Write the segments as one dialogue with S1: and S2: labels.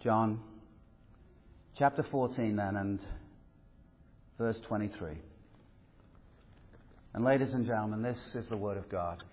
S1: John chapter 14 then, and verse 23. And ladies and gentlemen, this is the Word of God.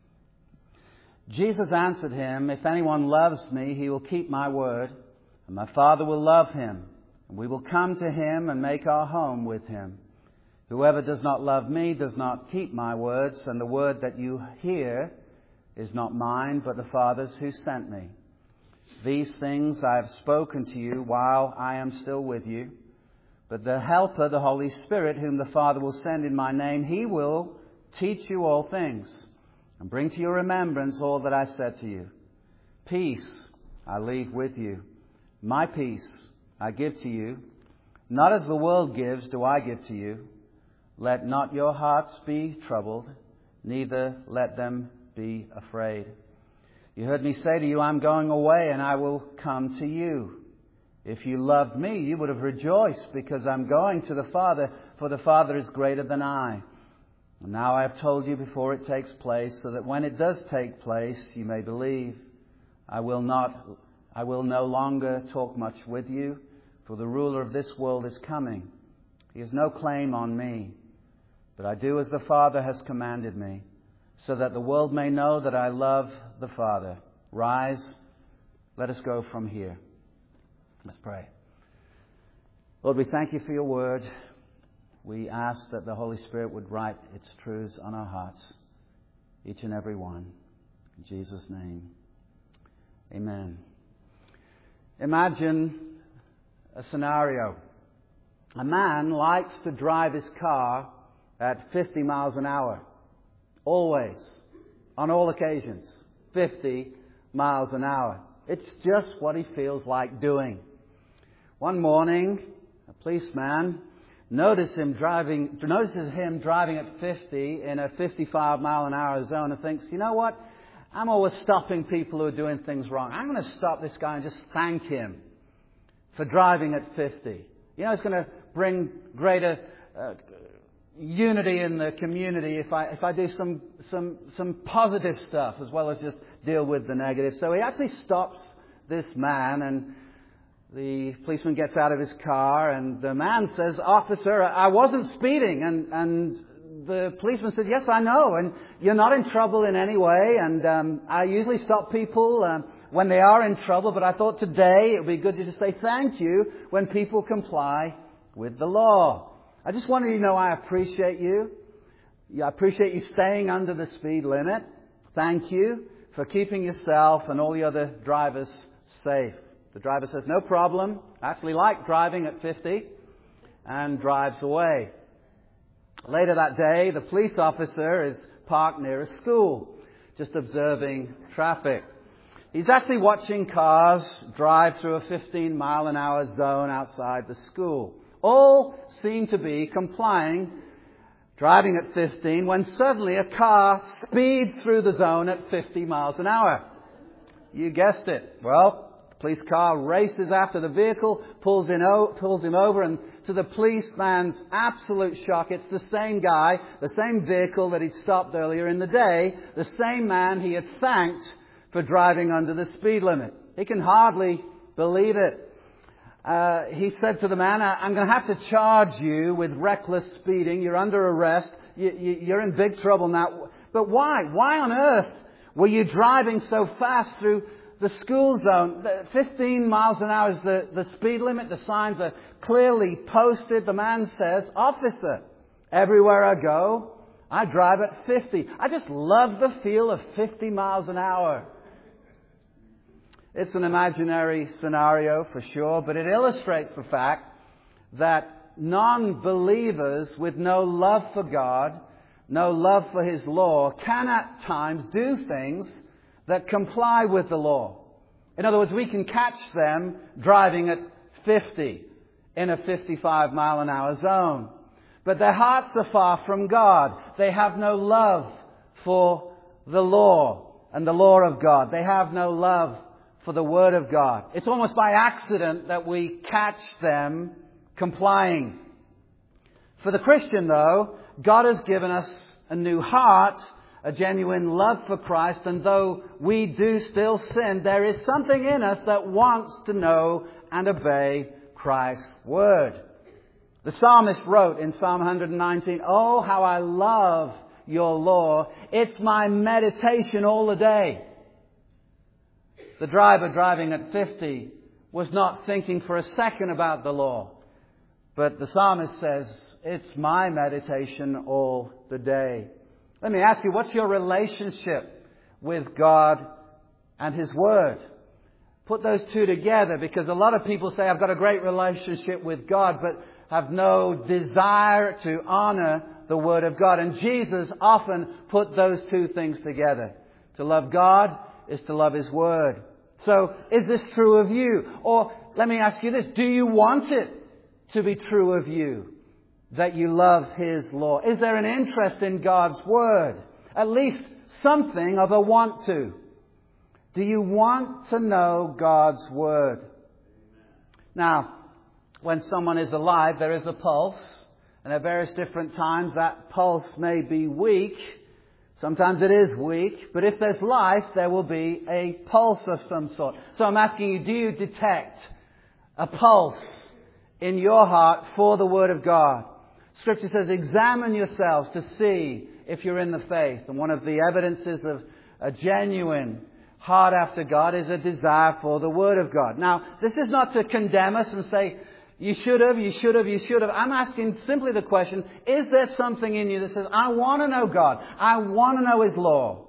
S1: Jesus answered him, "If anyone loves me, he will keep my word, and my Father will love him, and we will come to him and make our home with him. Whoever does not love me does not keep my words, and the word that you hear is not mine, but the Father's who sent me. These things I have spoken to you while I am still with you. But the Helper, the Holy Spirit, whom the Father will send in my name, he will teach you all things and bring to your remembrance all that I said to you. Peace I leave with you. My peace I give to you. Not as the world gives do I give to you. Let not your hearts be troubled, neither let them be afraid. You heard me say to you, I'm going away and I will come to you. If you loved me, you would have rejoiced because I'm going to the Father, for the Father is greater than I. And now I have told you before it takes place, so that when it does take place, you may believe. I will no longer talk much with you, for the ruler of this world is coming. He has no claim on me, but I do as the Father has commanded me, so that the world may know that I love the Father. Rise, let us go from here." Let's pray. Lord, we thank you for your word. We ask that the Holy Spirit would write its truths on our hearts, each and every one. In Jesus' name, amen. Imagine a scenario. A man likes to drive his car at 50 miles an hour. Always. On all occasions. 50 miles an hour. It's just what he feels like doing. One morning, a policeman notices him driving at 50 in a 55 mile an hour zone and thinks, you know what? I'm always stopping people who are doing things wrong. I'm going to stop this guy and just thank him for driving at 50. You know, it's going to bring greater unity in the community if I do some positive stuff as well as just deal with the negative. So he actually stops this man, and the policeman gets out of his car, and the man says, "Officer, I wasn't speeding." And the policeman said, "Yes, I know, and you're not in trouble in any way, and I usually stop people when they are in trouble, but I thought today it would be good to just say thank you when people comply with the law. I just wanted you to know I appreciate you. I appreciate you staying under the speed limit. Thank you for keeping yourself and all the other drivers safe." The driver says, "No problem. I actually like driving at 50," and drives away. Later that day, the police officer is parked near a school, just observing traffic. He's actually watching cars drive through a 15 mile an hour zone outside the school. All seem to be complying, driving at 15, when suddenly a car speeds through the zone at 50 miles an hour. You guessed it. Well, the police car races after the vehicle, pulls him over, and to the policeman's absolute shock, it's the same guy, the same vehicle that he'd stopped earlier in the day, the same man he had thanked for driving under the speed limit. He can hardly believe it. He said to the man, "I'm going to have to charge you with reckless speeding. You're under arrest. You're in big trouble now." "But why? Why on earth were you driving so fast through the school zone? 15 miles an hour is the speed limit. The signs are clearly posted." The man says, "Officer, everywhere I go, I drive at 50. I just love the feel of 50 miles an hour." It's an imaginary scenario for sure, but it illustrates the fact that non-believers with no love for God, no love for His law, can at times do things that comply with the law. In other words, we can catch them driving at 50 in a 55 mile an hour zone. But their hearts are far from God. They have no love for the law and the law of God. They have no love for the Word of God. It's almost by accident that we catch them complying. For the Christian, though, God has given us a new heart a genuine love for Christ, and though we do still sin, there is something in us that wants to know and obey Christ's Word. The psalmist wrote in Psalm 119, "Oh, how I love your law. It's my meditation all the day." The driver driving at 50 was not thinking for a second about the law. But the psalmist says, "It's my meditation all the day." Let me ask you, what's your relationship with God and His Word? Put those two together, because a lot of people say, "I've got a great relationship with God," but have no desire to honor the Word of God. And Jesus often put those two things together. To love God is to love His Word. So, is this true of you? Or, let me ask you this, do you want it to be true of you, that you love His law? Is there an interest in God's Word? At least something of a want to. Do you want to know God's Word? Now, when someone is alive, there is a pulse. And at various different times, that pulse may be weak. Sometimes it is weak. But if there's life, there will be a pulse of some sort. So I'm asking you, do you detect a pulse in your heart for the Word of God? Scripture says, examine yourselves to see if you're in the faith. And one of the evidences of a genuine heart after God is a desire for the Word of God. Now, this is not to condemn us and say, you should have, you should have, you should have. I'm asking simply the question, is there something in you that says, I want to know God. I want to know His law.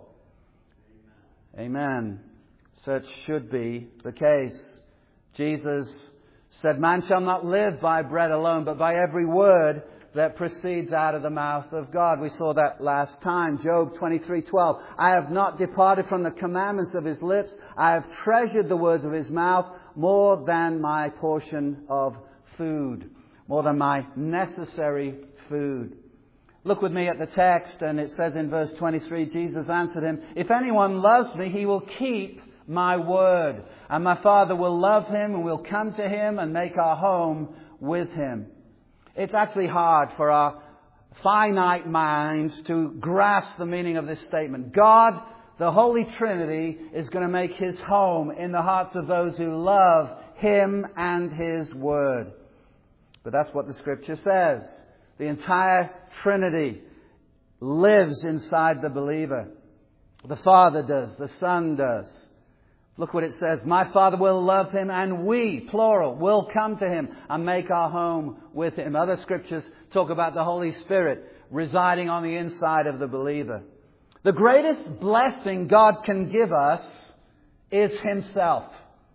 S1: Amen. Such should be the case. Jesus said, "Man shall not live by bread alone, but by every word that proceeds out of the mouth of God." We saw that last time. Job 23:12. "I have not departed from the commandments of His lips. I have treasured the words of His mouth more than my portion of food." More than my necessary food. Look with me at the text, and it says in verse 23, Jesus answered him, "If anyone loves me, he will keep my word. And my Father will love him, and we'll come to him and make our home with him." It's actually hard for our finite minds to grasp the meaning of this statement. God, the Holy Trinity, is going to make His home in the hearts of those who love Him and His Word. But that's what the Scripture says. The entire Trinity lives inside the believer. The Father does. The Son does. Look what it says. "My Father will love him, and we," plural, "will come to him and make our home with him." Other Scriptures talk about the Holy Spirit residing on the inside of the believer. The greatest blessing God can give us is Himself.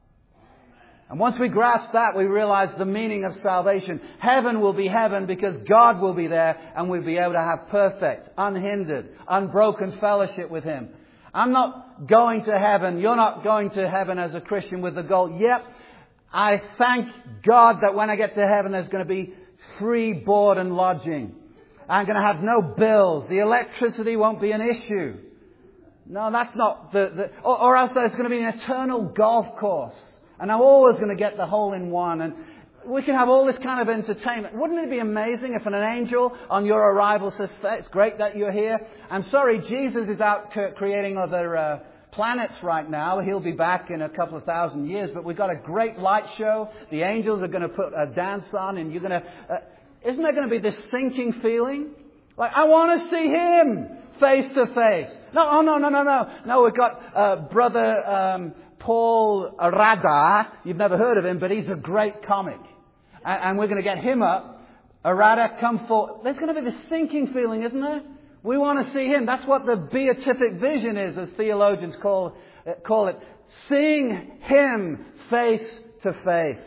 S1: And once we grasp that, we realize the meaning of salvation. Heaven will be heaven because God will be there, and we'll be able to have perfect, unhindered, unbroken fellowship with Him. I'm not going to heaven. You're not going to heaven as a Christian with the goal. Yep, I thank God that when I get to heaven, there's going to be free board and lodging. I'm going to have no bills. The electricity won't be an issue. No, that's not or else there's going to be an eternal golf course. And I'm always going to get the hole-in-one. And we can have all this kind of entertainment. Wouldn't it be amazing if an angel on your arrival says, "It's great that you're here. I'm sorry, Jesus is out creating other planets right now. He'll be back in a couple of thousand years. But we've got a great light show. The angels are going to put a dance on. And you're going to... isn't there going to be this sinking feeling? Like, I want to see Him face to face. No, No, we've got Brother... Paul Arada. You've never heard of him, but he's a great comic. And we're going to get him up. Arada, come forward. There's going to be this sinking feeling, isn't there? We want to see Him. That's what the beatific vision is, as theologians call it. Seeing Him face to face.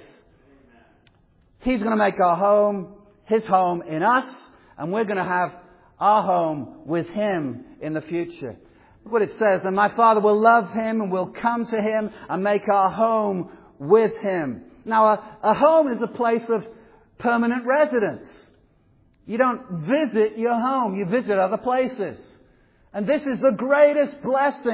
S1: He's going to make our home, His home in us, and we're going to have our home with Him in the future. Look what it says, "And my Father will love him, and we'll come to him and make our home with him." Now, a home is a place of permanent residence. You don't visit your home. You visit other places. And this is the greatest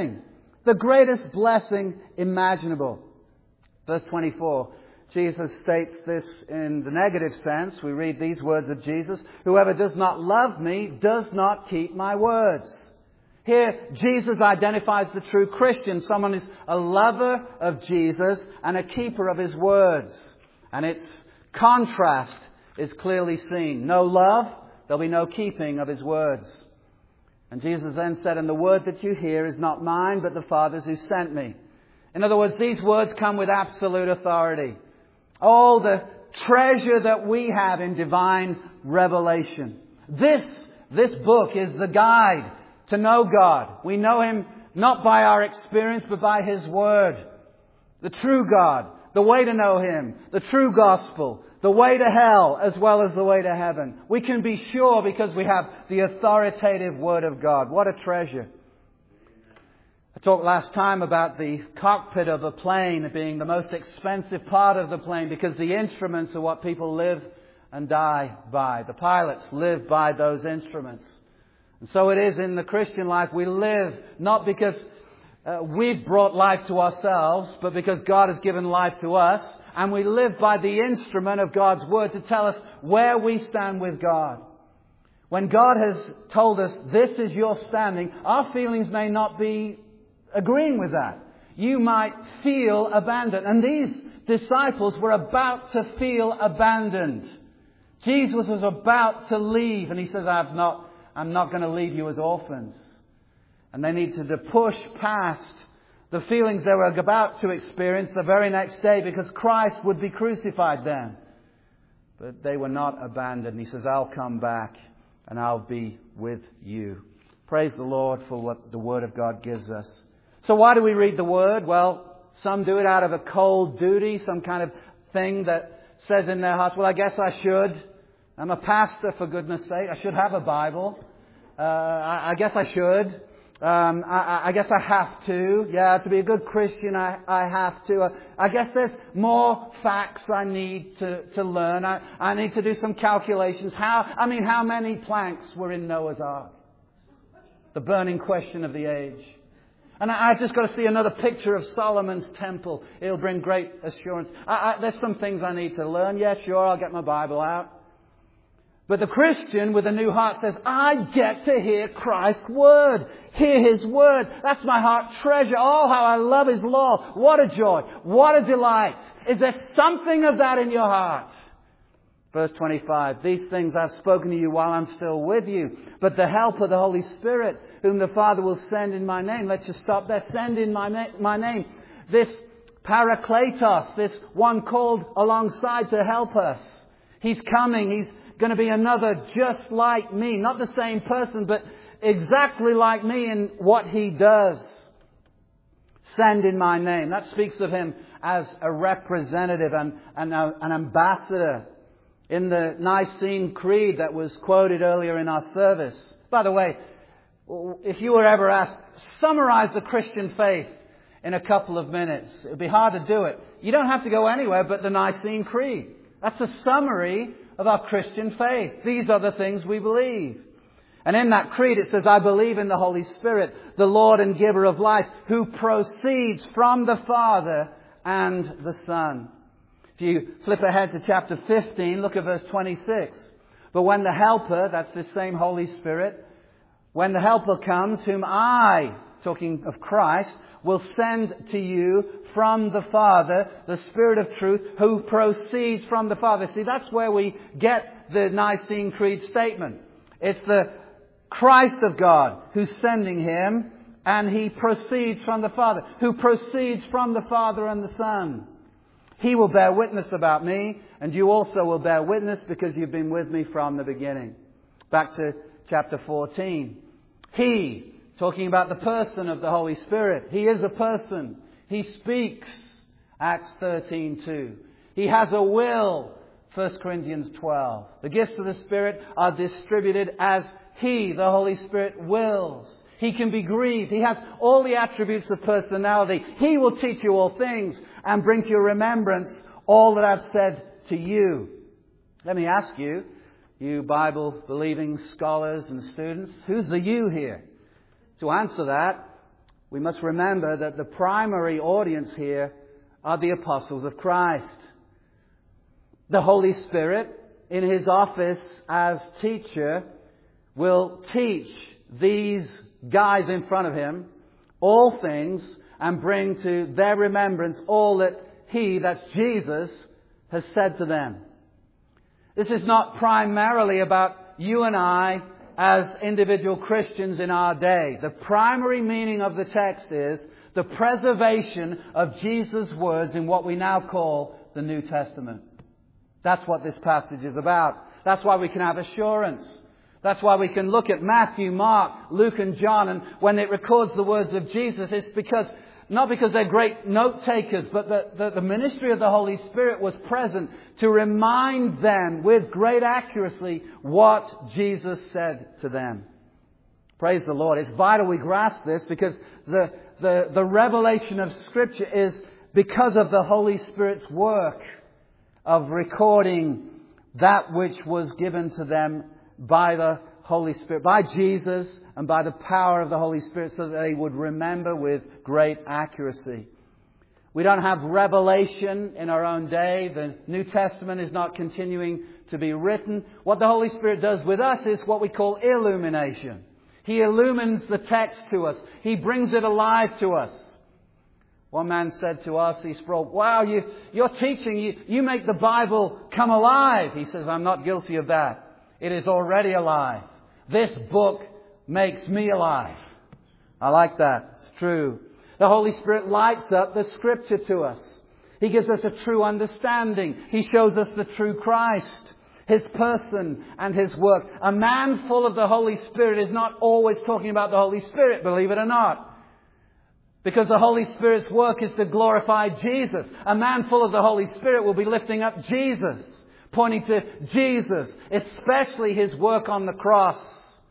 S1: blessing imaginable. Verse 24, Jesus states this in the negative sense. We read these words of Jesus, "Whoever does not love me does not keep my words." Here, Jesus identifies the true Christian. Someone is a lover of Jesus and a keeper of His words. And its contrast is clearly seen. No love, there'll be no keeping of His words. And Jesus then said, "And the word that you hear is not mine, but the Father's who sent me." In other words, these words come with absolute authority. Oh, the treasure that we have in divine revelation. This book is the guide to know God. We know Him not by our experience, but by His Word. The true God, the way to know Him, the true gospel, the way to hell as well as the way to heaven. We can be sure because we have the authoritative Word of God. What a treasure. I talked last time about the cockpit of a plane being the most expensive part of the plane because the instruments are what people live and die by. The pilots live by those instruments. And so it is in the Christian life. We live not because we've brought life to ourselves, but because God has given life to us. And we live by the instrument of God's Word to tell us where we stand with God. When God has told us, this is your standing, our feelings may not be agreeing with that. You might feel abandoned. And these disciples were about to feel abandoned. Jesus was about to leave. And He says, I'm not going to leave you as orphans. And they needed to push past the feelings they were about to experience the very next day because Christ would be crucified then. But they were not abandoned. He says, I'll come back and I'll be with you. Praise the Lord for what the Word of God gives us. So why do we read the Word? Well, some do it out of a cold duty, some kind of thing that says in their hearts, well, I guess I should. I'm a pastor, for goodness sake. I should have a Bible. I guess I should. I guess I have to. Yeah, to be a good Christian, I have to. I guess there's more facts I need to learn. I need to do some calculations. How many planks were in Noah's Ark? The burning question of the age. And I've just got to see another picture of Solomon's temple. It'll bring great assurance. There's some things I need to learn. Yeah, sure, I'll get my Bible out. But the Christian with a new heart says, I get to hear Christ's Word. Hear His Word. That's my heart treasure. Oh, how I love His law. What a joy. What a delight. Is there something of that in your heart? Verse 25, these things I've spoken to you while I'm still with you. But the Helper, the Holy Spirit, whom the Father will send in my name. Let's just stop there. Send in my name. This Parakletos, this one called alongside to help us. He's coming. He's going to be another just like me. Not the same person, but exactly like me in what He does. Send in my name. That speaks of Him as a representative and an ambassador. In the Nicene Creed that was quoted earlier in our service. By the way, if you were ever asked, summarize the Christian faith in a couple of minutes, it would be hard to do it. You don't have to go anywhere but the Nicene Creed. That's a summary of our Christian faith. These are the things we believe. And in that creed it says, I believe in the Holy Spirit, the Lord and giver of life, who proceeds from the Father and the Son. If you flip ahead to chapter 15, look at verse 26. But when the Helper, that's this same Holy Spirit, when the Helper comes, whom I, talking of Christ, will send to you from the Father, the Spirit of truth, who proceeds from the Father. See, that's where we get the Nicene Creed statement. It's the Christ of God who's sending Him, and He proceeds from the Father, who proceeds from the Father and the Son. He will bear witness about me, and you also will bear witness because you've been with me from the beginning. Back to chapter 14. He, talking about the person of the Holy Spirit. He is a person. He speaks. Acts 13:2. He has a will. 1 Corinthians 12. The gifts of the Spirit are distributed as He, the Holy Spirit, wills. He can be grieved. He has all the attributes of personality. He will teach you all things and bring to your remembrance all that I've said to you. Let me ask you, you Bible-believing scholars and students, who's the you here? To answer that, we must remember that the primary audience here are the apostles of Christ. The Holy Spirit, in His office as teacher, will teach these guys in front of him all things and bring to their remembrance all that He, that's Jesus, has said to them. This is not primarily about you and I as individual Christians in our day. The primary meaning of the text is the preservation of Jesus' words in what we now call the New Testament. That's what this passage is about. That's why we can have assurance. That's why we can look at Matthew, Mark, Luke and John, and when it records the words of Jesus, it's because, not because they're great note takers, but the ministry of the Holy Spirit was present to remind them with great accuracy what Jesus said to them. Praise the Lord. It's vital we grasp this because the revelation of Scripture is because of the Holy Spirit's work of recording that which was given to them by the Holy Spirit, by Jesus and by the power of the Holy Spirit, so that they would remember with great accuracy. We don't have revelation in our own day. The New Testament is not continuing to be written. What the Holy Spirit does with us is what we call illumination. He illumines the text to us. He brings it alive to us. One man said to R.C. Sproul, "Wow, you're teaching, you make the Bible come alive." He says, "I'm not guilty of that. It is already alive. This book makes me alive." I like that. It's true. The Holy Spirit lights up the Scripture to us. He gives us a true understanding. He shows us the true Christ, His person and His work. A man full of the Holy Spirit is not always talking about the Holy Spirit, believe it or not. Because the Holy Spirit's work is to glorify Jesus. A man full of the Holy Spirit will be lifting up Jesus, pointing to Jesus, especially His work on the cross.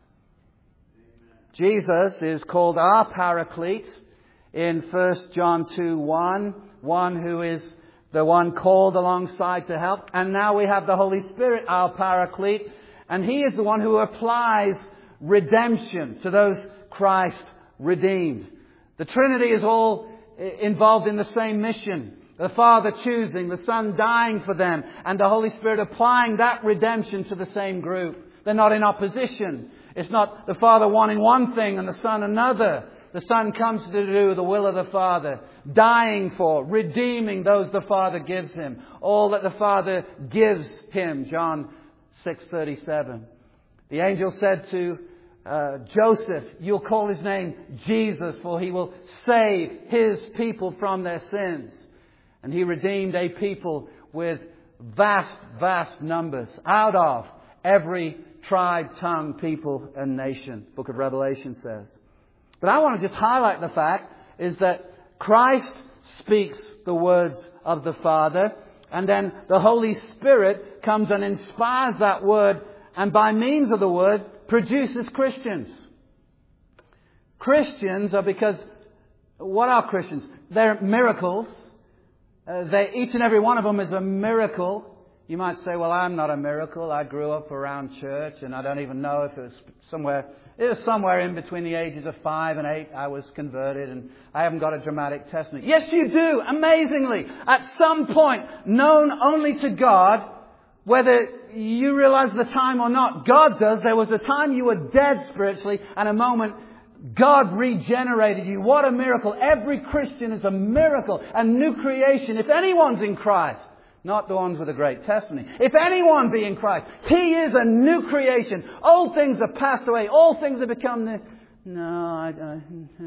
S1: Jesus is called our Paraclete in 1 John 2:1, one who is the one called alongside to help. And now we have the Holy Spirit, our Paraclete, and He is the one who applies redemption to those Christ redeemed. The Trinity is all involved in the same mission. The Father choosing, the Son dying for them, and the Holy Spirit applying that redemption to the same group. They're not in opposition. It's not the Father wanting one thing and the Son another. The Son comes to do the will of the Father, dying for, redeeming those the Father gives Him. All that the Father gives Him, John 6:37. The angel said to Joseph, "You'll call His name Jesus, for He will save His people from their sins." And He redeemed a people with vast, vast numbers out of every tribe, tongue, people and nation. Book of Revelation says. But I want to just highlight the fact is that Christ speaks the words of the Father, and then the Holy Spirit comes and inspires that word, and by means of the word produces Christians. Christians are because, what are Christians? They're miracles. Each and every one of them is a miracle. You might say, "Well, I'm not a miracle. I grew up around church and I don't even know if it was somewhere in between the ages of 5 and 8 I was converted, and I haven't got a dramatic testimony." Yes, you do, amazingly. At some point, known only to God, whether you realize the time or not, God does. There was a time you were dead spiritually, and a moment God regenerated you. What a miracle. Every Christian is a miracle, a new creation. If anyone's in Christ, not the ones with a great testimony. If anyone be in Christ, he is a new creation. Old things are passed away. All things have become new. No.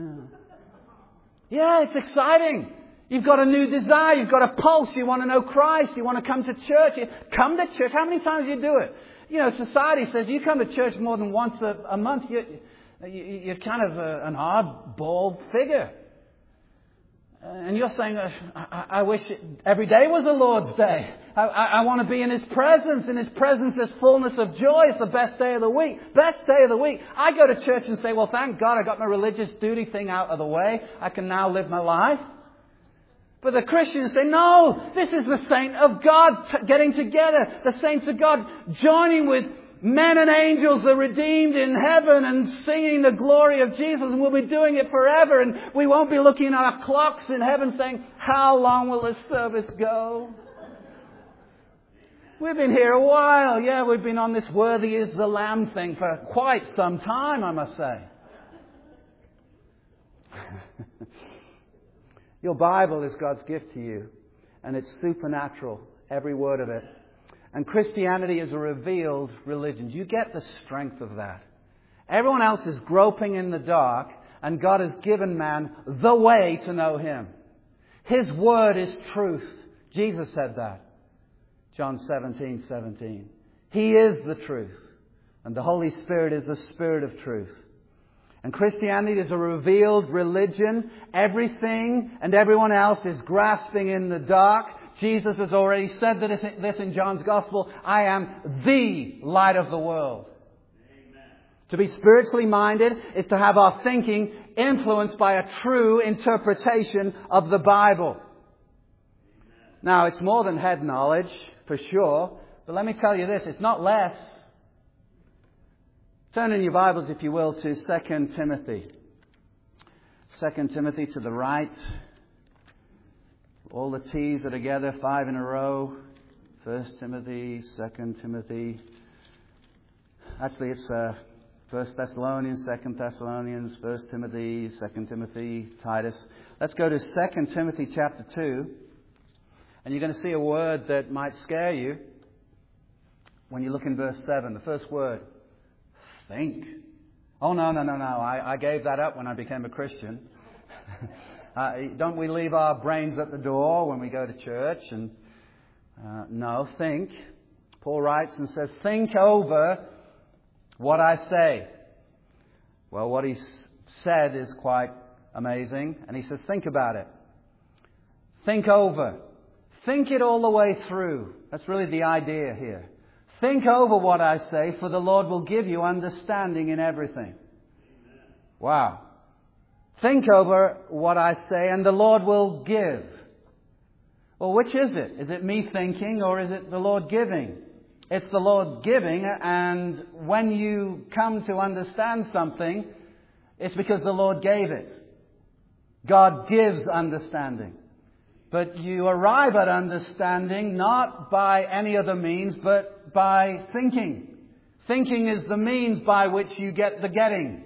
S1: Yeah, it's exciting. You've got a new desire. You've got a pulse. You want to know Christ. You want to come to church. You come to church. How many times do you do it? You know, society says you come to church more than once a month. You're kind of an oddball figure. And you're saying, I wish every day was the Lord's day. I want to be in His presence. In His presence there's fullness of joy. It's the best day of the week. Best day of the week. I go to church and say, "Well, thank God I got my religious duty thing out of the way. I can now live my life." But the Christians say, "No, this is the saint of God getting together. The saints of God joining with men and angels, the redeemed in heaven, and singing the glory of Jesus. And we'll be doing it forever. And we won't be looking at our clocks in heaven saying, 'How long will this service go?'" We've been here a while. Yeah, we've been on this worthy is the Lamb thing for quite some time, I must say. Your Bible is God's gift to you, and it's supernatural, every word of it. And Christianity is a revealed religion. Do you get the strength of that? Everyone else is groping in the dark, and God has given man the way to know Him. His Word is truth. Jesus said that. John 17:17. He is the truth, and the Holy Spirit is the Spirit of truth. And Christianity is a revealed religion. Everything and everyone else is grasping in the dark. Jesus has already said this in John's Gospel. I am the light of the world. Amen. To be spiritually minded is to have our thinking influenced by a true interpretation of the Bible. Amen. Now, it's more than head knowledge, for sure. But let me tell you this, it's not less. Turn in your Bibles, if you will, to 2 Timothy. 2 Timothy to the right. All the T's are together, 5 in a row. 1 Timothy, 2 Timothy. Actually, it's 1 Thessalonians, 2 Thessalonians, 1 Timothy, 2 Timothy, Titus. Let's go to 2 Timothy chapter 2. And you're going to see a word that might scare you when you look in verse 7. The first word, think. Oh, no. I gave that up when I became a Christian. Don't we leave our brains at the door when we go to church? And no, think. Paul writes and says, think over what I say. Well, what he's said is quite amazing. And he says, think about it. Think over. Think it all the way through. That's really the idea here. Think over what I say, for the Lord will give you understanding in everything. Wow. Think over what I say, and the Lord will give. Well, which is it? Is it me thinking, or is it the Lord giving? It's the Lord giving, and when you come to understand something, it's because the Lord gave it. God gives understanding. But you arrive at understanding not by any other means, but by thinking. Thinking is the means by which you get the getting.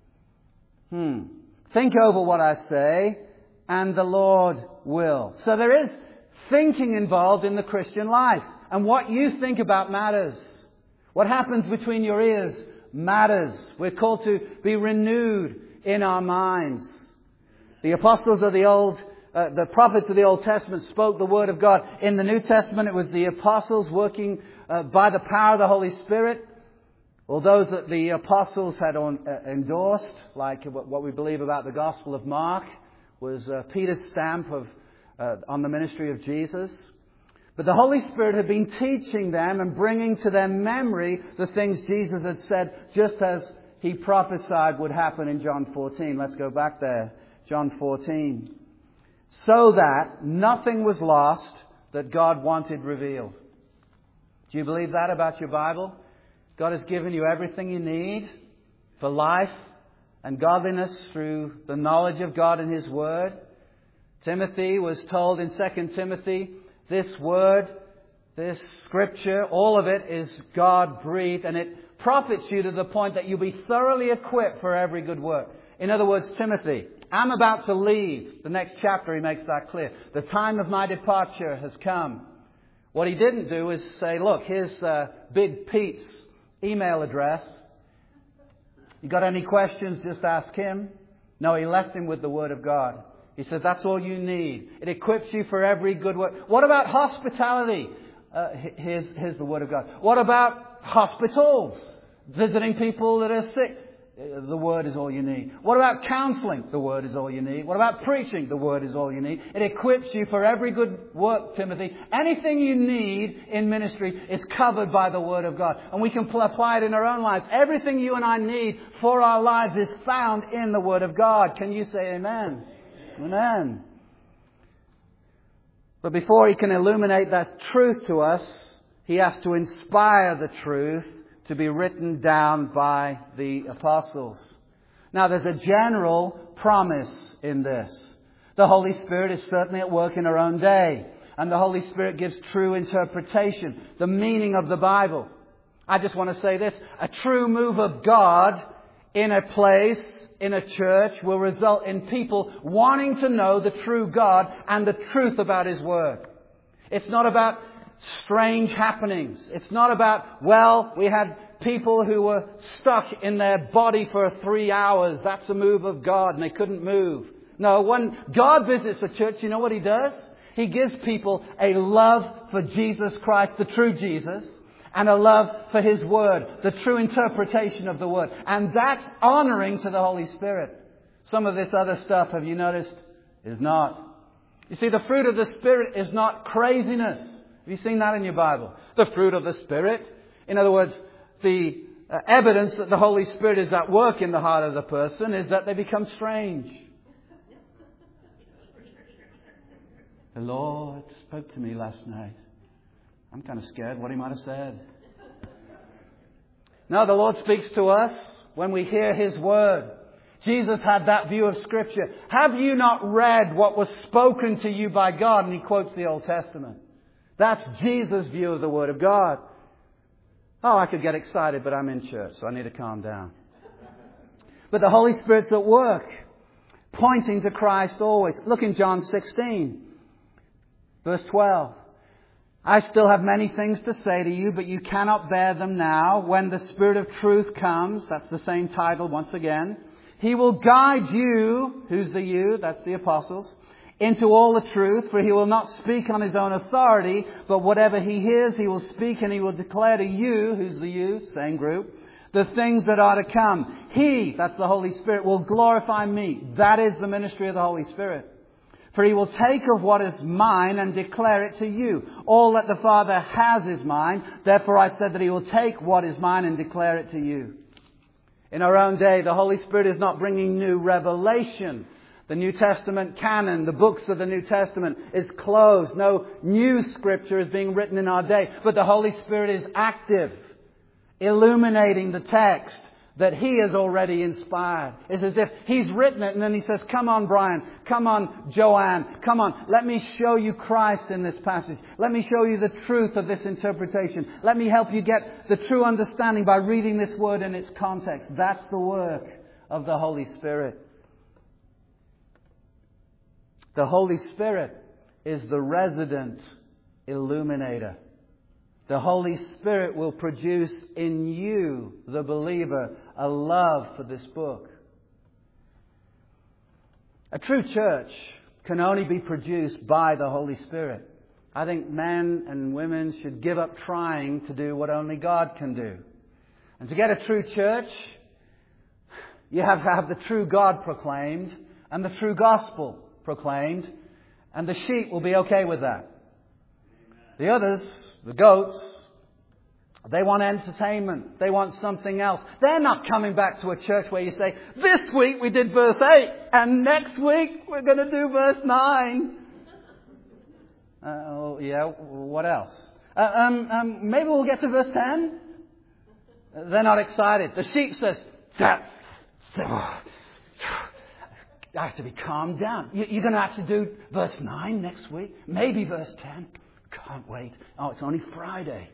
S1: Think over what I say, and the Lord will. So there is thinking involved in the Christian life. And what you think about matters. What happens between your ears matters. We're called to be renewed in our minds. The apostles of the prophets of the Old Testament spoke the Word of God. In the New Testament, it was the apostles working by the power of the Holy Spirit. Or those that the apostles had endorsed, like what we believe about the Gospel of Mark, was Peter's stamp on the ministry of Jesus. But the Holy Spirit had been teaching them and bringing to their memory the things Jesus had said, just as He prophesied would happen in John 14. Let's go back there. John 14. So that nothing was lost that God wanted revealed. Do you believe that about your Bible? God has given you everything you need for life and godliness through the knowledge of God and His Word. Timothy was told in 2 Timothy, this Word, this Scripture, all of it is God-breathed, and it profits you to the point that you'll be thoroughly equipped for every good work. In other words, Timothy, I'm about to leave. The next chapter he makes that clear. The time of my departure has come. What he didn't do is say, look, here's Big Pete's email address. You got any questions, just ask him. No, he left him with the Word of God. He says, that's all you need. It equips you for every good work. What about hospitality? Here's the Word of God. What about hospitals? Visiting people that are sick? The Word is all you need. What about counseling? The Word is all you need. What about preaching? The Word is all you need. It equips you for every good work, Timothy. Anything you need in ministry is covered by the Word of God. And we can apply it in our own lives. Everything you and I need for our lives is found in the Word of God. Can you say amen? Amen. But before He can illuminate that truth to us, He has to inspire the truth to be written down by the apostles. Now, there's a general promise in this. The Holy Spirit is certainly at work in our own day. And the Holy Spirit gives true interpretation, the meaning of the Bible. I just want to say this. A true move of God in a place in a church will result in people wanting to know the true God and the truth about His Word. It's not about strange happenings. It's not about, well, we had people who were stuck in their body for 3 hours. That's a move of God and they couldn't move. No, when God visits a church, you know what He does? He gives people a love for Jesus Christ, the true Jesus, and a love for His Word, the true interpretation of the Word. And that's honoring to the Holy Spirit. Some of this other stuff, have you noticed, is not. You see, the fruit of the Spirit is not craziness. Have you seen that in your Bible? The fruit of the Spirit. In other words, the evidence that the Holy Spirit is at work in the heart of the person is that they become strange. The Lord spoke to me last night. I'm kind of scared what He might have said. No, the Lord speaks to us when we hear His Word. Jesus had that view of Scripture. Have you not read what was spoken to you by God? And He quotes the Old Testament. That's Jesus' view of the Word of God. Oh, I could get excited, but I'm in church, so I need to calm down. But the Holy Spirit's at work, pointing to Christ always. Look in John 16, verse 12. I still have many things to say to you, but you cannot bear them now. When the Spirit of truth comes, that's the same title once again, He will guide you, who's the you? That's the apostles, into all the truth, for He will not speak on His own authority, but whatever He hears, He will speak, and He will declare to you, who's the you, same group, the things that are to come. He, that's the Holy Spirit, will glorify me. That is the ministry of the Holy Spirit. For He will take of what is mine and declare it to you. All that the Father has is mine. Therefore I said that He will take what is mine and declare it to you. In our own day, the Holy Spirit is not bringing new revelation. The New Testament canon, the books of the New Testament, is closed. No new Scripture is being written in our day. But the Holy Spirit is active, illuminating the text that He has already inspired. It's as if He's written it and then He says, come on, Brian, come on, Joanne, come on, let me show you Christ in this passage. Let me show you the truth of this interpretation. Let me help you get the true understanding by reading this word in its context. That's the work of the Holy Spirit. The Holy Spirit is the resident illuminator. The Holy Spirit will produce in you, the believer, a love for this book. A true church can only be produced by the Holy Spirit. I think men and women should give up trying to do what only God can do. And to get a true church, you have to have the true God proclaimed and the true gospel proclaimed, and the sheep will be okay with that. The others, the goats, they want entertainment. They want something else. They're not coming back to a church where you say, this week we did verse 8 and next week we're going to do verse 9. What else? Maybe we'll get to verse 10. They're not excited. The sheep says, I have to be calmed down. You're going to have to do verse 9 next week. Maybe verse 10. Can't wait. Oh, it's only Friday.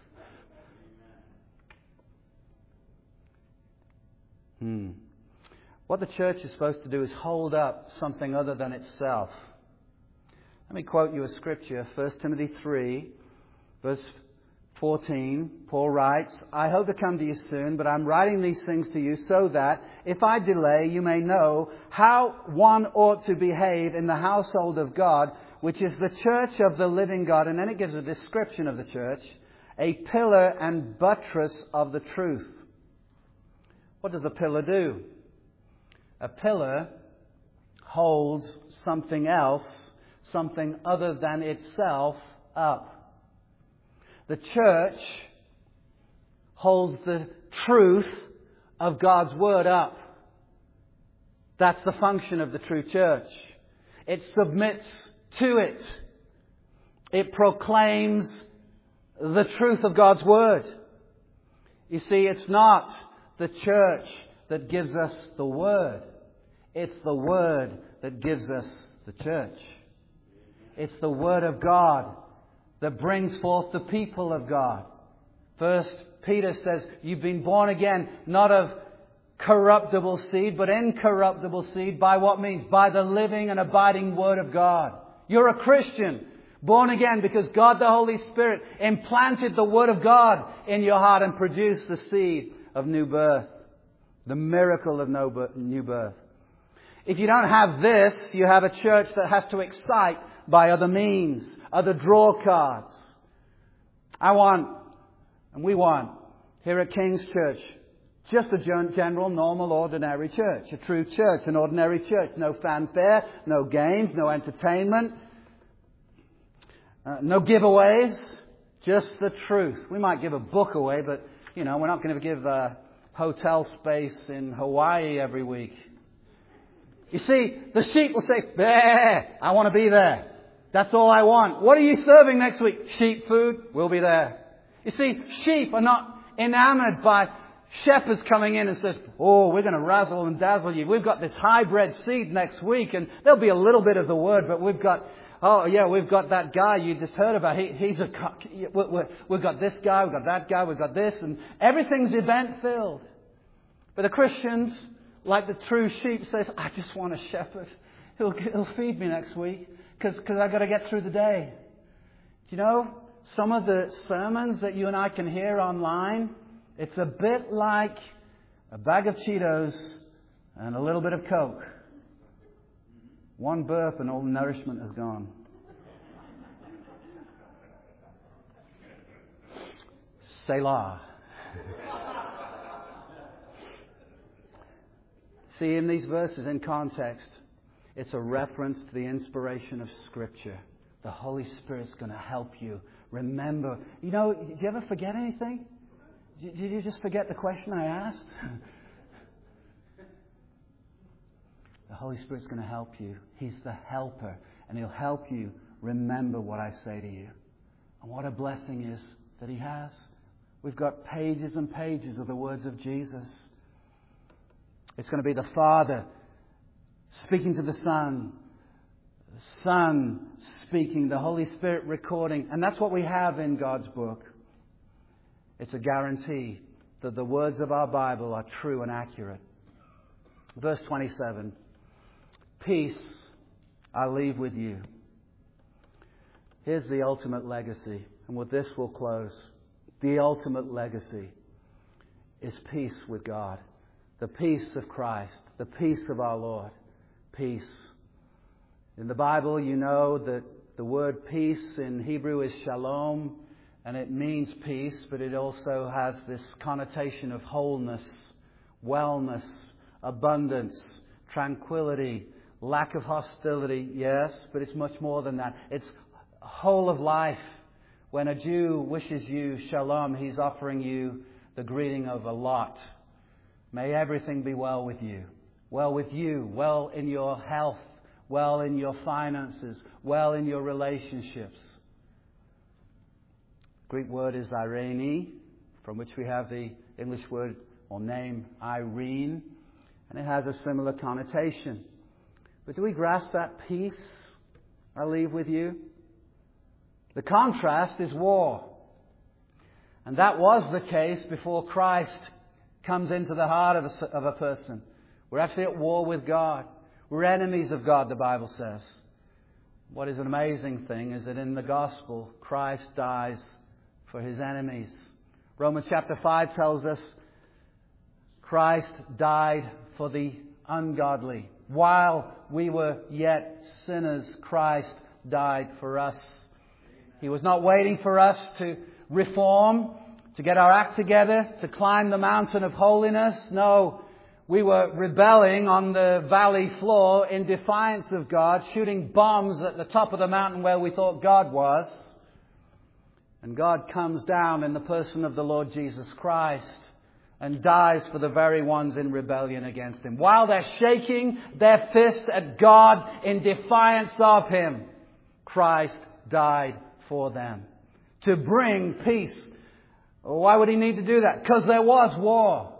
S1: What the church is supposed to do is hold up something other than itself. Let me quote you a scripture. 1 Timothy 3, verse 14, Paul writes, I hope to come to you soon, but I'm writing these things to you so that, if I delay, you may know how one ought to behave in the household of God, which is the church of the living God. And then it gives a description of the church, a pillar and buttress of the truth. What does a pillar do? A pillar holds something else, something other than itself, up. The church holds the truth of God's Word up. That's the function of the true church. It submits to it. It proclaims the truth of God's Word. You see, it's not the church that gives us the Word. It's the Word that gives us the church. It's the Word of God that brings forth the people of God. First Peter says, you've been born again, not of corruptible seed, but incorruptible seed. By what means? By the living and abiding Word of God. You're a Christian, born again because God the Holy Spirit implanted the Word of God in your heart and produced the seed of new birth. The miracle of new birth. If you don't have this, you have a church that has to excite by other means, other draw cards. We want, here at King's Church, just a general, normal, ordinary church. A true church, an ordinary church. No fanfare, no games, no entertainment, no giveaways. Just the truth. We might give a book away, but, we're not going to give hotel space in Hawaii every week. You see, the sheep will say, "Bah, I want to be there. That's all I want." What are you serving next week? Sheep food? We'll be there. You see, sheep are not enamored by shepherds coming in and says, "Oh, we're going to razzle and dazzle you. We've got this hybrid seed next week, and there'll be a little bit of the word, but we've got that guy you just heard about. We've got this guy, we've got that guy, we've got this," and everything's event filled. But the Christians, like the true sheep, says, "I just want a shepherd. He'll feed me next week because I've got to get through the day." Do you know, some of the sermons that you and I can hear online, it's a bit like a bag of Cheetos and a little bit of Coke. One burp and all the nourishment is gone. Selah. See, in these verses, in context, it's a reference to the inspiration of Scripture. The Holy Spirit's going to help you remember. Did you ever forget anything? Did you just forget the question I asked? The Holy Spirit's going to help you. He's the helper, and He'll help you remember what I say to you. And what a blessing is that He has. We've got pages and pages of the words of Jesus. It's going to be the Father speaking to the Son speaking, the Holy Spirit recording. And that's what we have in God's book. It's a guarantee that the words of our Bible are true and accurate. Verse 27. Peace I leave with you. Here's the ultimate legacy. And with this we'll close. The ultimate legacy is peace with God. The peace of Christ. The peace of our Lord. Peace. In the Bible, you know that the word peace in Hebrew is shalom, and it means peace, but it also has this connotation of wholeness, wellness, abundance, tranquility, lack of hostility, yes, but it's much more than that. It's whole of life. When a Jew wishes you shalom, he's offering you the greeting of a lot. May everything be well with you. Well with you, well in your health, well in your finances, well in your relationships. Greek word is Irene, from which we have the English word or name Irene, and it has a similar connotation. But do we grasp that peace I leave with you? The contrast is war. And that was the case before Christ comes into the heart of a person. We're actually at war with God. We're enemies of God, the Bible says. What is an amazing thing is that in the gospel, Christ dies for His enemies. Romans chapter 5 tells us Christ died for the ungodly. While we were yet sinners, Christ died for us. He was not waiting for us to reform, to get our act together, to climb the mountain of holiness. No, we were rebelling on the valley floor in defiance of God, shooting bombs at the top of the mountain where we thought God was. And God comes down in the person of the Lord Jesus Christ and dies for the very ones in rebellion against Him. While they're shaking their fist at God in defiance of Him, Christ died for them to bring peace. Why would He need to do that? Because there was war.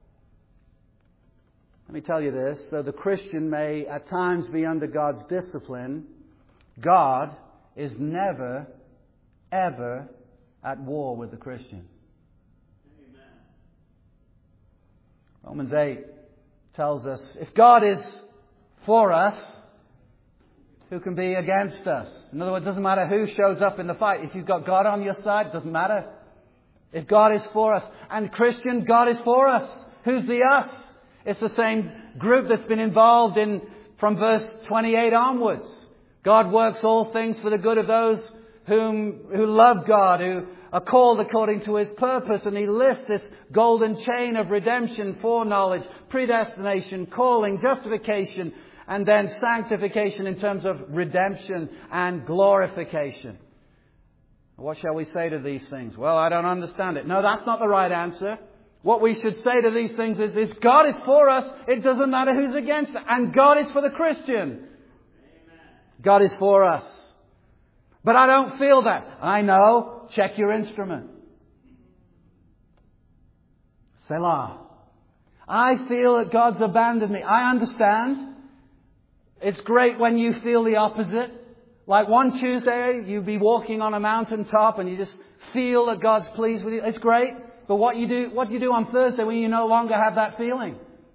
S1: Let me tell you this, though the Christian may at times be under God's discipline, God is never, ever at war with the Christian. Amen. Romans 8 tells us, if God is for us, who can be against us? In other words, it doesn't matter who shows up in the fight. If you've got God on your side, it doesn't matter. If God is for us. And Christian, God is for us. Who's the us? It's the same group that's been involved in from verse 28 onwards. God works all things for the good of those who love God, who are called according to His purpose. And He lists this golden chain of redemption, foreknowledge, predestination, calling, justification, and then sanctification in terms of redemption and glorification. What shall we say to these things? Well, I don't understand it. No, that's not the right answer. What we should say to these things is God is for us. It doesn't matter who's against us. And God is for the Christian. Amen. God is for us. But I don't feel that. I know. Check your instrument. Selah. I feel that God's abandoned me. I understand. It's great when you feel the opposite. Like one Tuesday, you'd be walking on a mountaintop and you just feel that God's pleased with you. It's great. But what do you do on Thursday when you no longer have that feeling?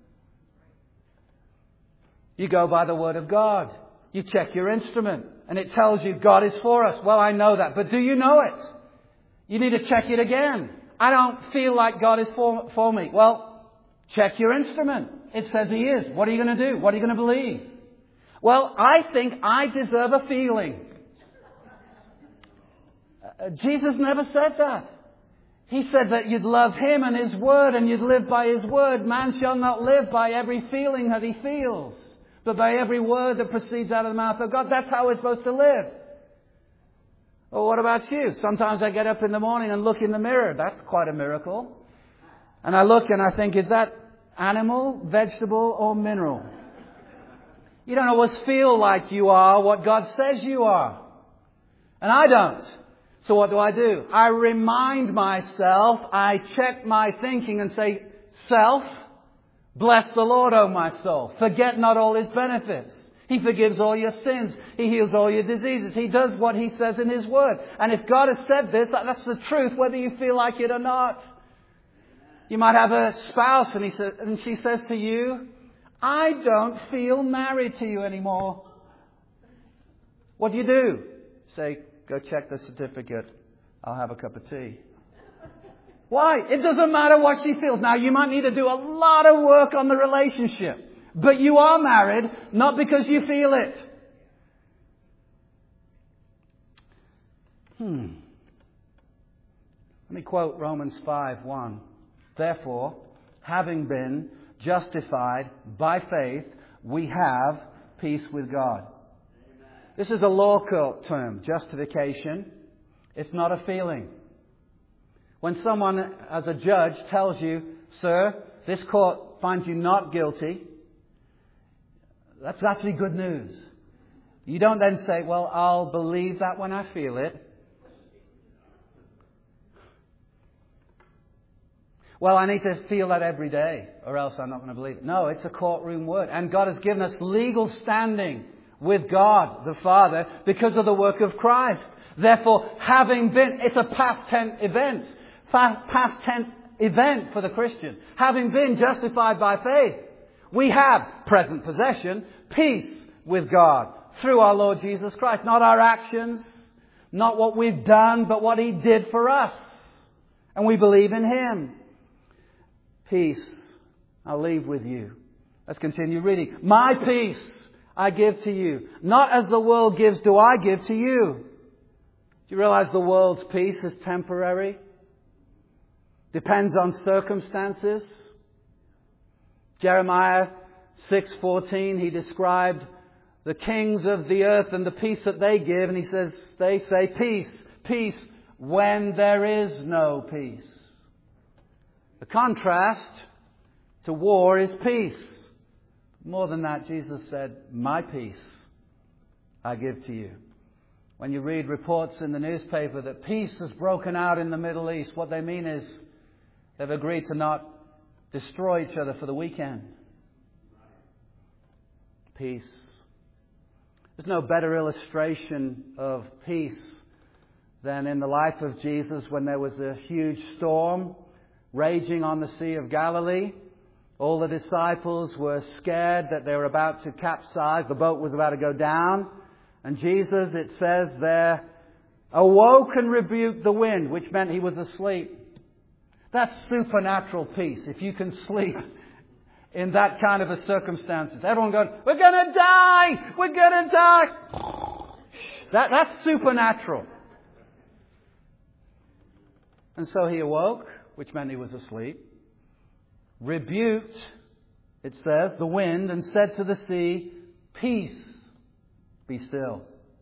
S1: You go by the Word of God. You check your instrument. And it tells you God is for us. Well, I know that. But do you know it? You need to check it again. I don't feel like God is for me. Well, check your instrument. It says He is. What are you going to do? What are you going to believe? Well, I think I deserve a feeling. Jesus never said that. He said that you'd love Him and His Word and you'd live by His Word. Man shall not live by every feeling that he feels, but by every word that proceeds out of the mouth of God. That's how we're supposed to live. Well, what about you? Sometimes I get up in the morning and look in the mirror. That's quite a miracle. And I look and I think, is that animal, vegetable, or mineral? You don't always feel like you are what God says you are. And I don't. So what do? I remind myself, I check my thinking and say, self, bless the Lord, O my soul. Forget not all His benefits. He forgives all your sins. He heals all your diseases. He does what He says in His Word. And if God has said this, that's the truth, whether you feel like it or not. You might have a spouse and she says to you, I don't feel married to you anymore. What do? Say, go check the certificate. I'll have a cup of tea. Why? It doesn't matter what she feels. Now, you might need to do a lot of work on the relationship. But you are married, not because you feel it. Let me quote Romans 5:1. Therefore, having been justified by faith, we have peace with God. Amen. This is a law court term, justification. It's not a feeling. When someone, as a judge, tells you, sir, this court finds you not guilty, that's actually good news. You don't then say, well, I'll believe that when I feel it. Well, I need to feel that every day, or else I'm not going to believe it. No, it's a courtroom word. And God has given us legal standing with God, the Father, because of the work of Christ. Therefore, having been, it's a past tense event. Past tense event for the Christian. Having been justified by faith, we have present possession, peace with God through our Lord Jesus Christ. Not our actions, not what we've done, but what He did for us. And we believe in Him. Peace, I'll leave with you. Let's continue reading. My peace I give to you. Not as the world gives do I give to you. Do you realize the world's peace is temporary? Depends on circumstances. Jeremiah 6:14, he described the kings of the earth and the peace that they give. And he says, they say peace, peace when there is no peace. The contrast to war is peace. More than that, Jesus said, my peace I give to you. When you read reports in the newspaper that peace has broken out in the Middle East, what they mean is they've agreed to not destroy each other for the weekend. Peace. There's no better illustration of peace than in the life of Jesus when there was a huge storm raging on the Sea of Galilee. All the disciples were scared that they were about to capsize. The boat was about to go down. And Jesus, it says there, awoke and rebuked the wind, which meant he was asleep. That's supernatural peace. If you can sleep in that kind of a circumstances. Everyone going, we're going to die! We're going to die! That's supernatural. And so he awoke, which meant he was asleep, rebuked, it says, the wind, and said to the sea, peace, be still.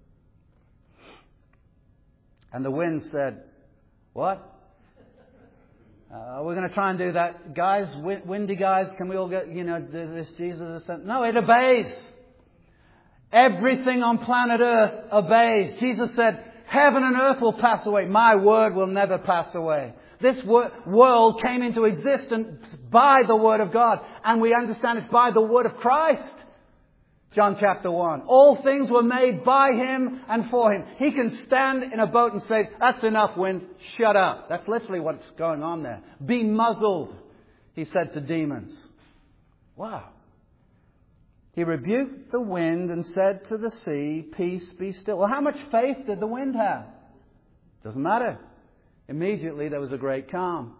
S1: And the wind said, what? We're going to try and do that. Guys, windy guys, can we all get, this Jesus? No, it obeys. Everything on planet Earth obeys. Jesus said, heaven and earth will pass away. My word will never pass away. This world came into existence by the Word of God. And we understand it's by the Word of Christ. John chapter 1. All things were made by Him and for Him. He can stand in a boat and say, that's enough, wind, shut up. That's literally what's going on there. Be muzzled, He said to demons. Wow. He rebuked the wind and said to the sea, peace, be still. Well, how much faith did the wind have? Doesn't matter. Immediately there was a great calm.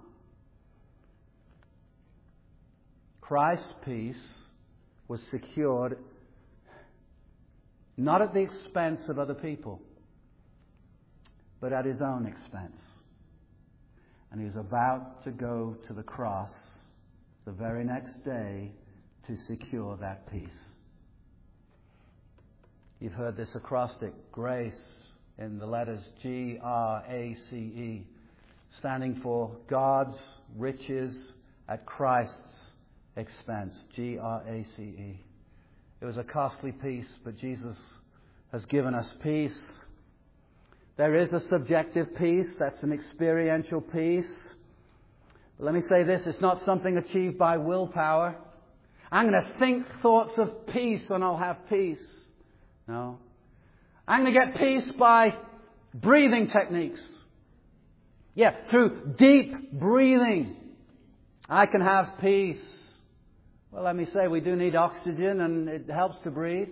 S1: Christ's peace was secured not at the expense of other people, but at His own expense. And He was about to go to the cross the very next day to secure that peace. You've heard this acrostic, grace, in the letters G-R-A-C-E, standing for God's riches at Christ's expense. G-R-A-C-E. It was a costly peace, but Jesus has given us peace. There is a subjective peace. That's an experiential peace. But let me say this. It's not something achieved by willpower. I'm going to think thoughts of peace and I'll have peace. No. I'm going to get peace by breathing techniques. Yeah, through deep breathing, I can have peace. Well, let me say, we do need oxygen and it helps to breathe.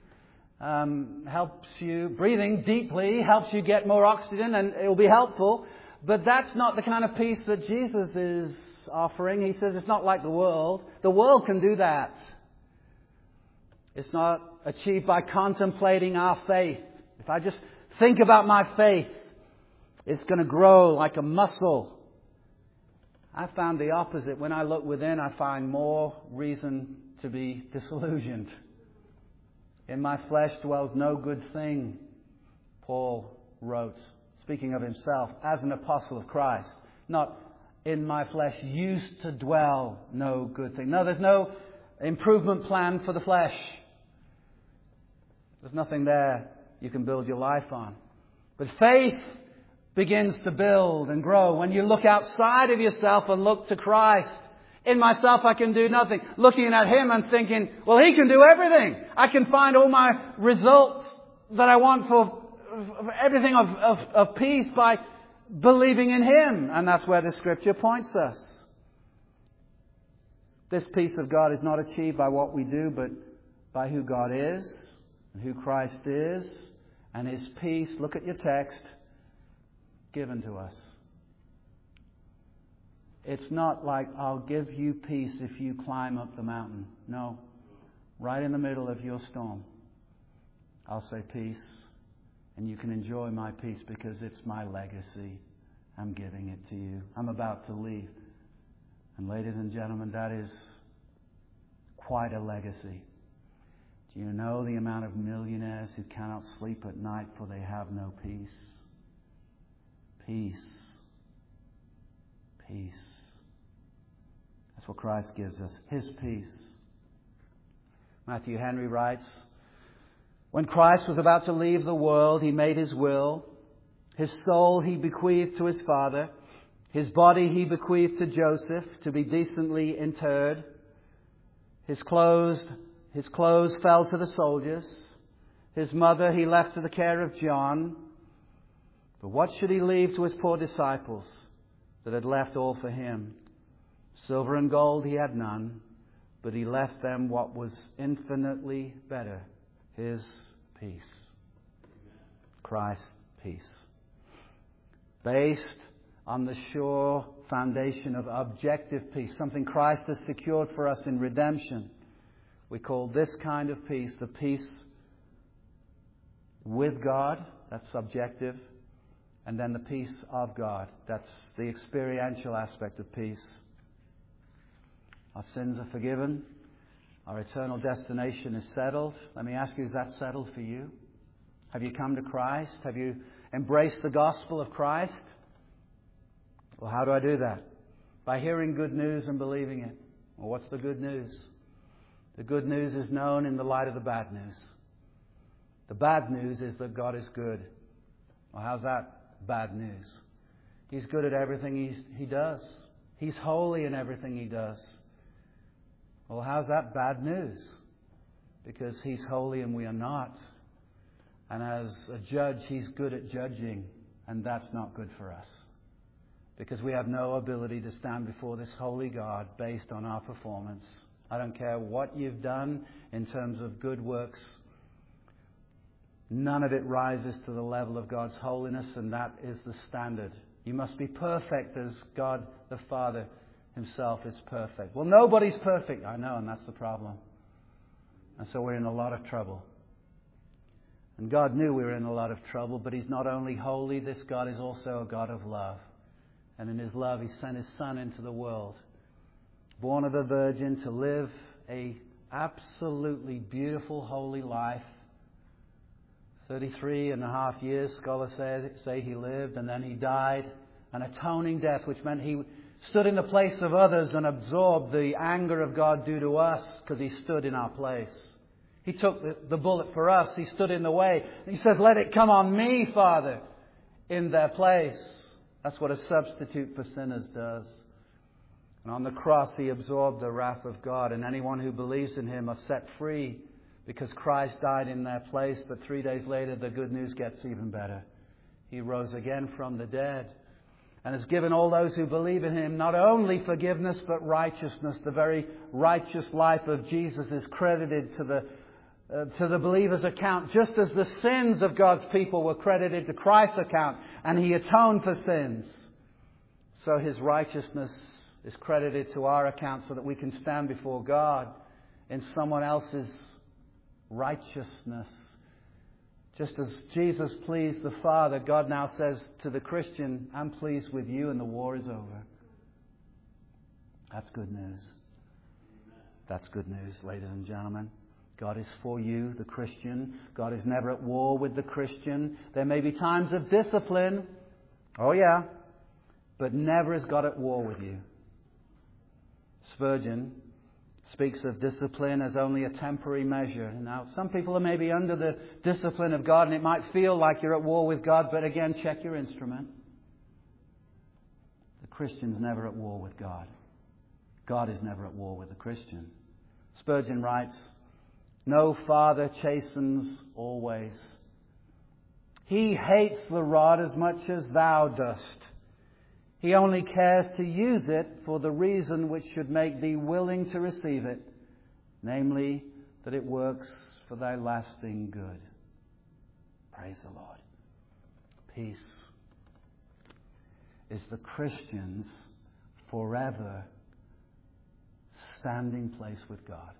S1: Helps you, breathing deeply helps you get more oxygen and it will be helpful. But that's not the kind of peace that Jesus is offering. He says it's not like the world. The world can do that. It's not achieved by contemplating our faith. If I just think about my faith, it's going to grow like a muscle. I found the opposite. When I look within, I find more reason to be disillusioned. In my flesh dwells no good thing, Paul wrote, speaking of himself as an apostle of Christ. Not in my flesh used to dwell no good thing. No, there's no improvement plan for the flesh. There's nothing there you can build your life on. But faith begins to build and grow when you look outside of yourself and look to Christ. In myself I can do nothing. Looking at Him and thinking, well, He can do everything. I can find all my results that I want for everything of peace by believing in Him. And that's where the Scripture points us. This peace of God is not achieved by what we do, but by who God is and who Christ is. And His peace, look at your text, given to us. It's not like, I'll give you peace if you climb up the mountain. No. Right in the middle of your storm, I'll say peace. And you can enjoy my peace because it's my legacy. I'm giving it to you. I'm about to leave. And ladies and gentlemen, that is quite a legacy. Do you know the amount of millionaires who cannot sleep at night for they have no peace? Peace. Peace. That's what Christ gives us. His peace. Matthew Henry writes, when Christ was about to leave the world, He made His will. His soul He bequeathed to His Father. His body He bequeathed to Joseph to be decently interred. His clothes fell to the soldiers. His mother He left to the care of John. But what should He leave to His poor disciples that had left all for Him? Silver and gold He had none, but He left them what was infinitely better, His peace. Christ's peace. Based on the sure foundation of objective peace, something Christ has secured for us in redemption. We call this kind of peace the peace with God, that's subjective, and then the peace of God, that's the experiential aspect of peace. Our sins are forgiven. Our eternal destination is settled. Let me ask you, is that settled for you? Have you come to Christ? Have you embraced the gospel of Christ? Well, how do I do that? By hearing good news and believing it. Well, what's the good news? The good news is known in the light of the bad news. The bad news is that God is good. Well, how's that bad news? He's good at everything He does. He's holy in everything He does. Well, how's that bad news? Because He's holy and we are not. And as a judge, He's good at judging, and that's not good for us. Because we have no ability to stand before this holy God based on our performance. I don't care what you've done in terms of good works. None of it rises to the level of God's holiness, and that is the standard. You must be perfect as God the Father Himself is perfect. Well, nobody's perfect. I know, and that's the problem. And so we're in a lot of trouble. And God knew we were in a lot of trouble, but He's not only holy, this God is also a God of love. And in His love, He sent His Son into the world, born of a virgin, to live a absolutely beautiful, holy life. 33 and a half years, scholars say He lived, and then He died an atoning death, which meant He stood in the place of others and absorbed the anger of God due to us because He stood in our place. He took the bullet for us. He stood in the way. He said, "Let it come on me, Father," in their place. That's what a substitute for sinners does. And on the cross, He absorbed the wrath of God. And anyone who believes in Him are set free because Christ died in their place. But 3 days later, the good news gets even better. He rose again from the dead and has given all those who believe in Him not only forgiveness but righteousness. The very righteous life of Jesus is credited to the believer's account, just as the sins of God's people were credited to Christ's account, and He atoned for sins. So His righteousness is credited to our account so that we can stand before God in someone else's righteousness. Just as Jesus pleased the Father, God now says to the Christian, "I'm pleased with you and the war is over." That's good news. That's good news, ladies and gentlemen. God is for you, the Christian. God is never at war with the Christian. There may be times of discipline. Oh yeah. But never is God at war with you. Spurgeon speaks of discipline as only a temporary measure. Now, some people are maybe under the discipline of God and it might feel like you're at war with God, but again, check your instrument. The Christian's never at war with God. God is never at war with the Christian. Spurgeon writes, "No father chastens always. He hates the rod as much as thou dost. He only cares to use it for the reason which should make thee willing to receive it, namely, that it works for thy lasting good." Praise the Lord. Peace is the Christian's forever standing place with God.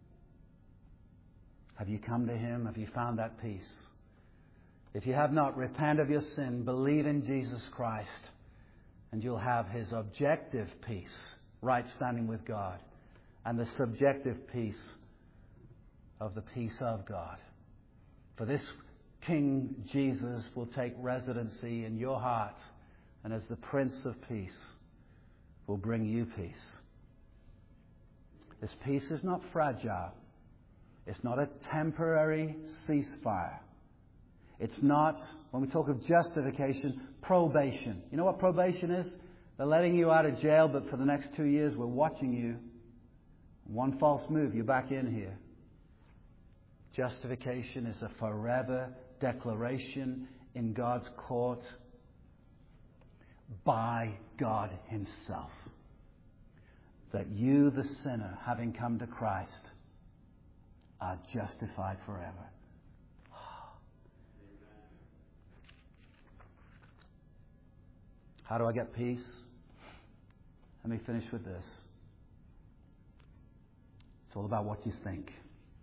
S1: Have you come to Him? Have you found that peace? If you have not, repent of your sin, believe in Jesus Christ, and you'll have His objective peace, right standing with God, and the subjective peace of the peace of God. For this King Jesus will take residency in your heart, and as the Prince of Peace will bring you peace. This peace is not fragile. It's not a temporary ceasefire. It's not, when we talk of justification, probation. You know what probation is? They're letting you out of jail, but for the next 2 years we're watching you. One false move, you're back in here. Justification is a forever declaration in God's court by God Himself. that you, the sinner, having come to Christ, are justified forever. How do I get peace? Let me finish with this. It's all about what you think.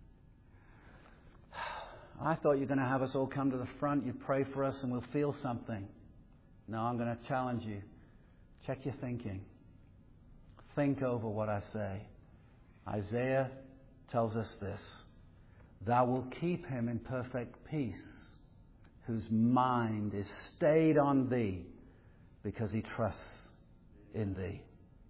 S1: I thought you were going to have us all come to the front, you'd pray for us, and we'll feel something. No, I'm going to challenge you. Check your thinking. Think over what I say. Isaiah tells us this. Thou wilt keep him in perfect peace, whose mind is stayed on thee, because he trusts in thee.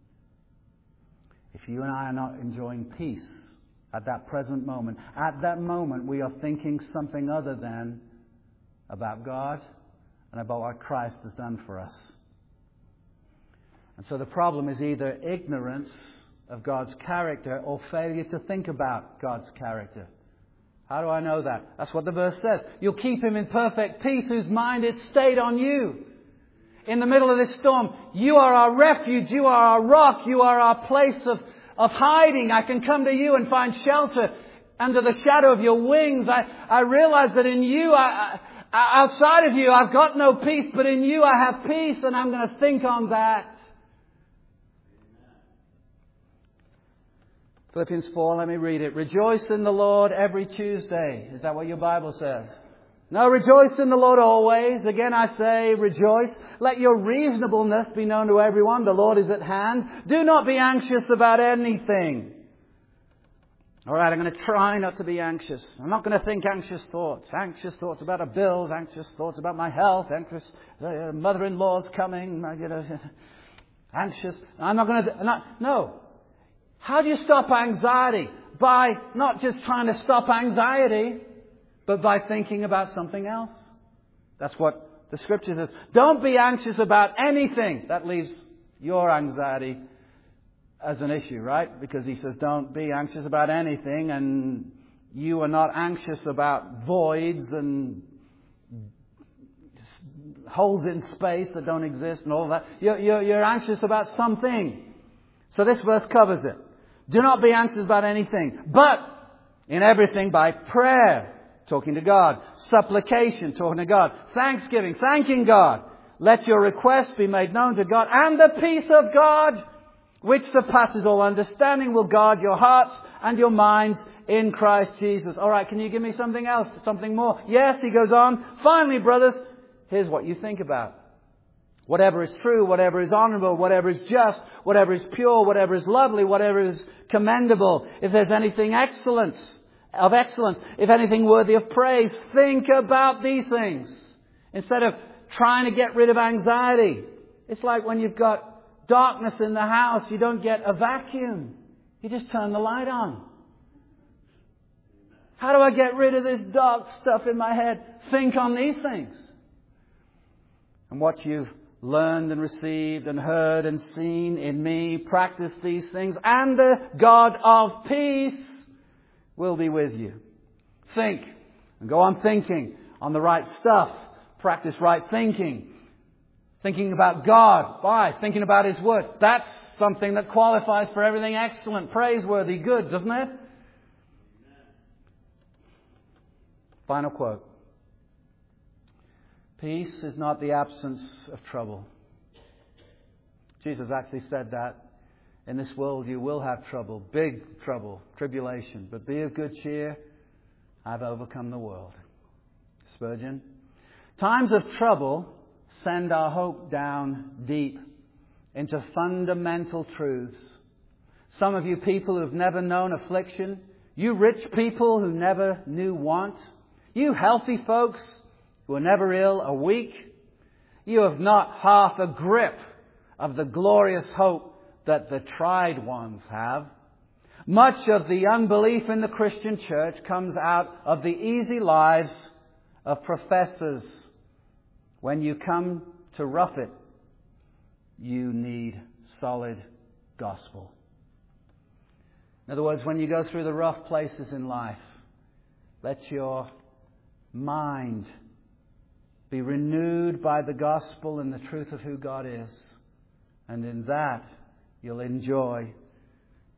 S1: If you and I are not enjoying peace at that present moment, at that moment we are thinking something other than about God and about what Christ has done for us. And so the problem is either ignorance of God's character or failure to think about God's character. How do I know that? That's what the verse says. You'll keep him in perfect peace whose mind is stayed on you. In the middle of this storm, you are our refuge, you are our rock, you are our place of hiding. I can come to you and find shelter under the shadow of your wings. I realize that in you, outside of you, I've got no peace, but in you I have peace, and I'm going to think on that. Philippians 4, let me read it. Rejoice in the Lord every Tuesday. Is that what your Bible says? No, rejoice in the Lord always. Again I say, rejoice. Let your reasonableness be known to everyone. The Lord is at hand. Do not be anxious about anything. All right, I'm going to try not to be anxious. I'm not going to think anxious thoughts. Anxious thoughts about our bills. Anxious thoughts about my health. Anxious mother-in-law's coming. Anxious. I'm not going to... No. How do you stop anxiety? By not just trying to stop anxiety, but by thinking about something else. That's what the Scripture says. Don't be anxious about anything. That leaves your anxiety as an issue, right? Because he says don't be anxious about anything, and you are not anxious about voids and holes in space that don't exist and all that. You're anxious about something. So this verse covers it. Do not be anxious about anything, but in everything by prayer, talking to God, supplication, talking to God, thanksgiving, thanking God. Let your requests be made known to God, and the peace of God, which surpasses all understanding, will guard your hearts and your minds in Christ Jesus. All right, can you give me something else, something more? Yes, he goes on. Finally, brothers, here's what you think about. Whatever is true, whatever is honorable, whatever is just, whatever is pure, whatever is lovely, whatever is commendable, if there's anything of excellence, if anything worthy of praise, think about these things. Instead of trying to get rid of anxiety. It's like when you've got darkness in the house, you don't get a vacuum. You just turn the light on. How do I get rid of this dark stuff in my head? Think on these things. And what you've learned and received and heard and seen in me, practice these things, and the God of peace will be with you. Think and go on thinking on the right stuff. Practice right thinking. Thinking about God. Why? Thinking about His Word. That's something that qualifies for everything excellent, praiseworthy, good, doesn't it? Final quote. Peace is not the absence of trouble. Jesus actually said that. In this world you will have trouble, big trouble, tribulation. But be of good cheer. I've overcome the world. Spurgeon. Times of trouble send our hope down deep into fundamental truths. Some of you people who have never known affliction, you rich people who never knew want, you healthy folks who are never ill or weak, you have not half a grip of the glorious hope that the tried ones have. Much of the unbelief in the Christian church comes out of the easy lives of professors. When you come to rough it, you need solid gospel. In other words, when you go through the rough places in life, let your mind be renewed by the gospel and the truth of who God is. And in that, you'll enjoy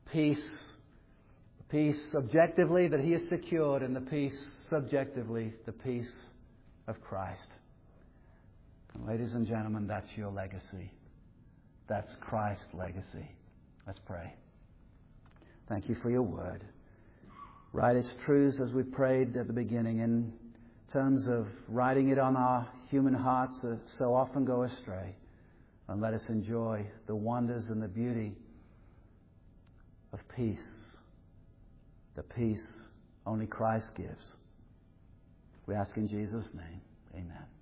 S1: peace objectively that He has secured, and the peace subjectively, the peace of Christ. And ladies and gentlemen, that's your legacy. That's Christ's legacy. Let's pray. Thank you for your word. Write its truths as we prayed at the beginning in terms of writing it on our human hearts that so often go astray. And let us enjoy the wonders and the beauty of peace. The peace only Christ gives. We ask in Jesus' name. Amen.